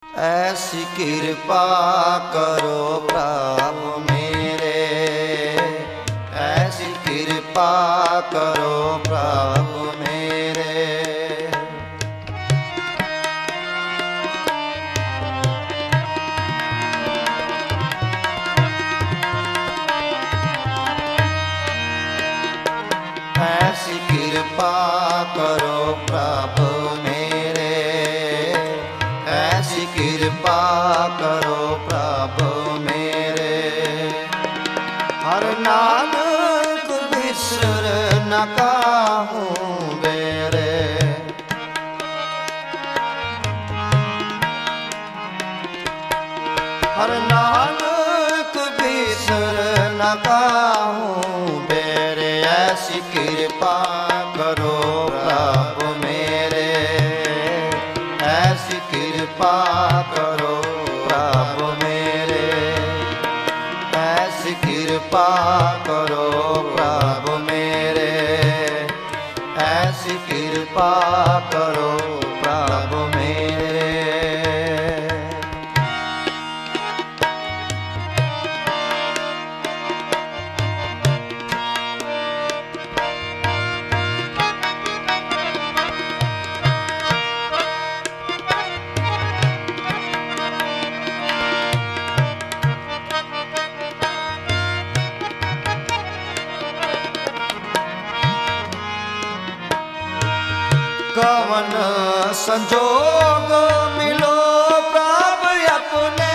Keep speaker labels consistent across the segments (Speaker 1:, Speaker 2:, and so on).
Speaker 1: ऐसी कृपा करो प्रभु मेरे, ऐसी कृपा करो प्रभु मेरे। ऐसी कृपा करो प्रभु मेरे, ऐसी कृपा करो प्रभु मेरे। हर नानक बिसर न काहूँ बेरे, हर नानक बिसर न काहूँ बेरे। ऐसी कृपा करो प्रभु मेरे, ऐसी कृपा करो प्रभु मेरे, ऐसी कृपा करो प्रभु मेरे, ऐसी कृपा करो प्रभु मेरे। कवन संजोग मिलो प्रभु अपने,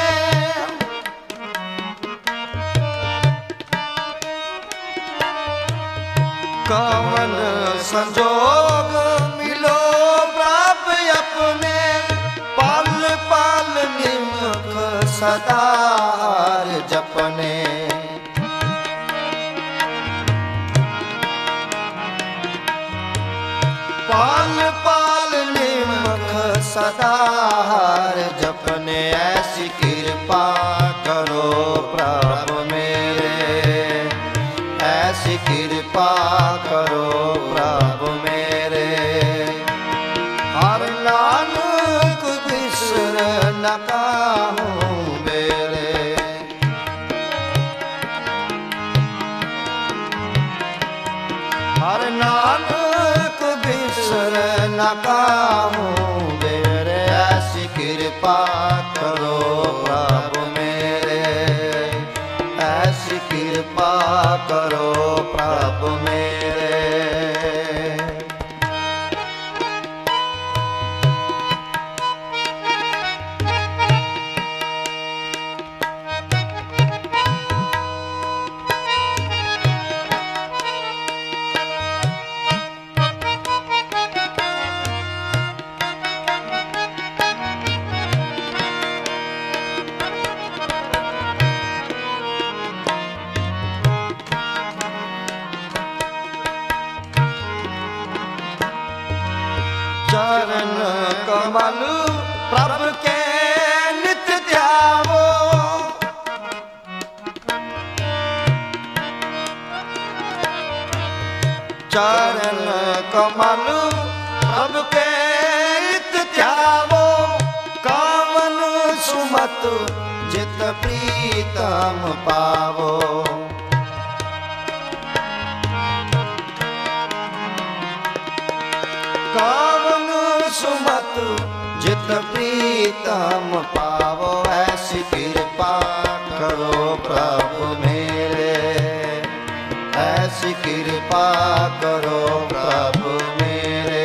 Speaker 1: कवन संजोग मिलो प्रभु अपने। पल पल निमख सदा हर जपने, पाल पाल निमख सदा हर जपने। ऐसी कृपा करो प्रभु मेरे, ऐसी कृपा करो प्रभु मेरे। हर नानक बिसर न काहूँ बेरे, हर नानक बिसर न काहूँ बेरे। ऐसी कृपा करो प्रभु मेरे, ऐसी कृपा करो प्रभु मेरे। चरण कमल प्रभु के नित्य ध्यावो, चरण कमल प्रभु के नित्य ध्यावो। कामन सुमत जित प्रीतम पावो, कामन सुमत जित प्रीतम पावो। ऐसी कृपा करो प्रभु मेरे, ऐसी कृपा करो प्रभु मेरे।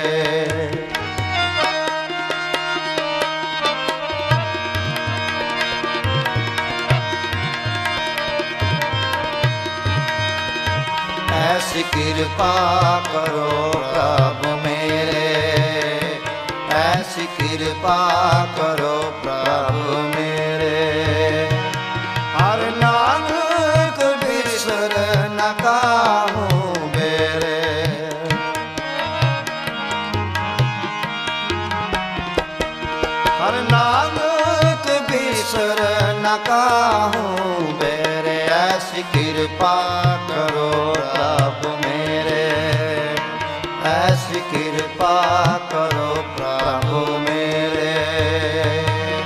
Speaker 1: ऐसी कृपा करो प्रभु मेरे, ऐसी कृपा करो प्रभु मेरे। हर नानक बिसर न काहूँ बेरे, हर नानक बिसर न काहूँ बेरे। ऐसी कृपा करो प्रभु मेरे, ऐसी कृपा करो प्रभु मेरे।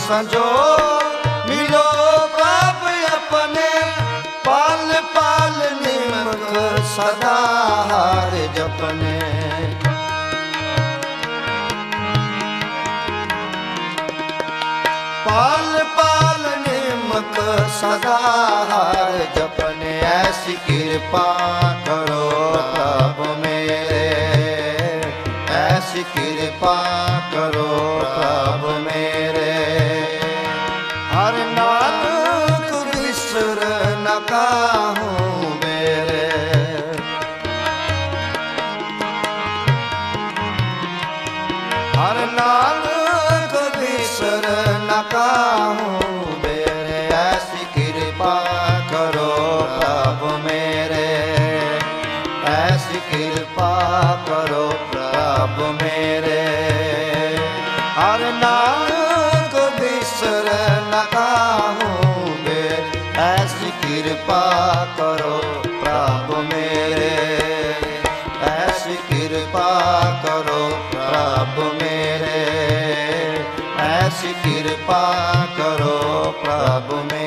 Speaker 1: संजो मिलो प्रभ अपने, पाल पाल निमक सदा हार जपने। पाल पाल निमक सदा हार जपने, ऐसी कृपा करो प्रभु मेरे, ऐसी कृपा करो प्रभु मेरे। हर नानक बिसर न काहूँ मेरे, हर नानक बिसर न काहूँ मेरे, ऐसी कृपा करो प्रभु मेरे, ऐसी कृपा करो प्रभु मेरे। हर नानक बिसर न काहूँ मेरे, ऐसी कृपा करो प्रभु मेरे, ऐसी कृपा करो प्रभु मेरे, ऐसी कृपा करो प्रभु मेरे।